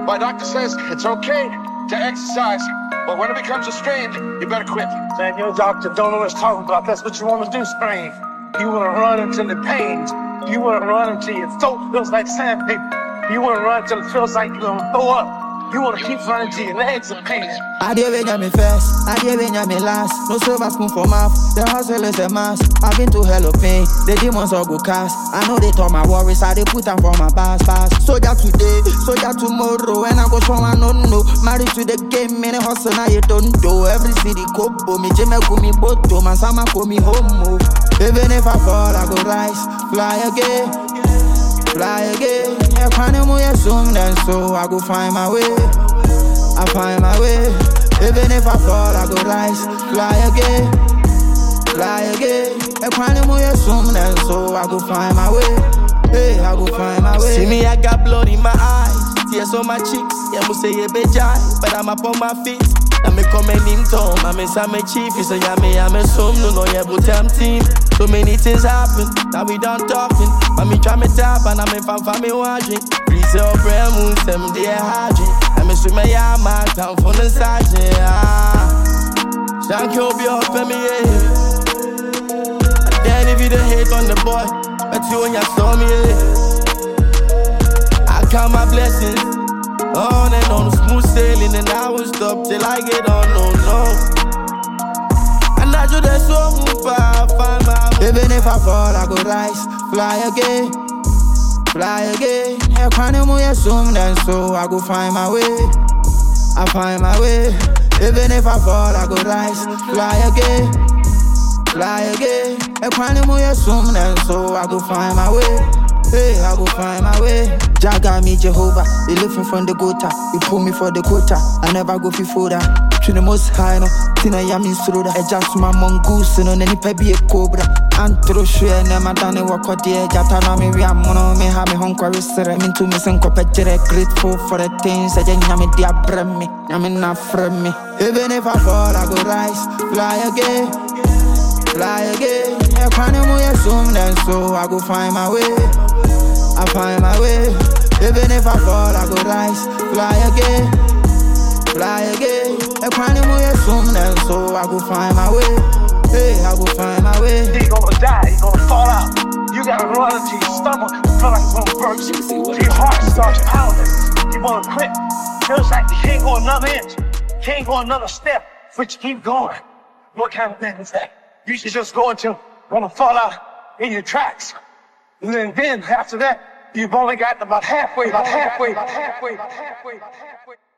My doctor says it's okay to exercise, but when it becomes a strain, you better quit. Man, your doctor don't know what he's talking about. That's what you want to do, strain. You want to run until it pains. You want to run until your throat feels like sandpaper. You want to run until it feels like you're going to throw up. You want to keep running till your legs are pain. I did when you me first, I did when you me last. No silver spoon for mouth, the hustle is a mass. I've been to hell of pain, the demons all go cast. I know they told my worries, I they put them for my past. Soldier today, soldier tomorrow, and I go from I don't know. Married to the game, many hustle now you don't do. Every city kobo, me jeme kumi boto, man sama komi homo. Even if I fall, I go rise, fly again. Fly again, I can't move your soon, then so I go find my way. I find my way. Even if I fall, I go rise. Fly again, fly again. I can't move your soon, then so I go find my way. Hey, I go find my way. See me, I got blood in my eyes, tears on my cheeks. Yeah, must say you be jai, but I'm up on my feet. I me come in town, I miss I'm a chief. You say I'm a some, no, yeah, but I'm team. So many things happen, that we done talking. But me try me tap, and I'm a fan for me watching. Please help prayer moon, them they hygiene. I miss you, my yeah, my town from the side, yeah. Thank you, be up for me, yeah. Then if you the hate on the boy, but you when you saw me, yeah. I count my blessings, on and on, smooth sailing, and I won't stop till I get on, no. I do that so move, I find my way. Even if I fall, I go rise, fly again, fly again. I can't move your soon, then so I go find my way. I find my way. Even if I fall, I go rise, fly again, fly again. I can't move your soon, then so I go find my way. Hey, I go find my way. Jaga me Jehovah, they lifting from the gutter. You pull me for the quota, I never go for further. To the most high, no, Tina Yamin Sruda. I just my mongoose, no, any baby a cobra. And through share, never done a walk or dear. Jatana me, we are mono, me have me hungry, I'm into me, and copper, grateful for the things that Yami dear brim me. I'm enough from me. Even if I fall, I go rise, fly again, fly again. I can't move your soon, then so I go find my way. I find my way. Even if I fall, I go rise, fly again, fly again. I can't move your soon, then so I go find my way. Hey, I go find my way. You're gonna die, you're gonna fall out. You gotta run into your stomach, feel like you're gonna burst. Your heart starts pounding. You wanna quit. Feels like you can't go another inch, can't go another step, but you keep going. What kind of thing is that? You should just go until you're gonna fall out in your tracks. And then after that, you've only gotten about halfway.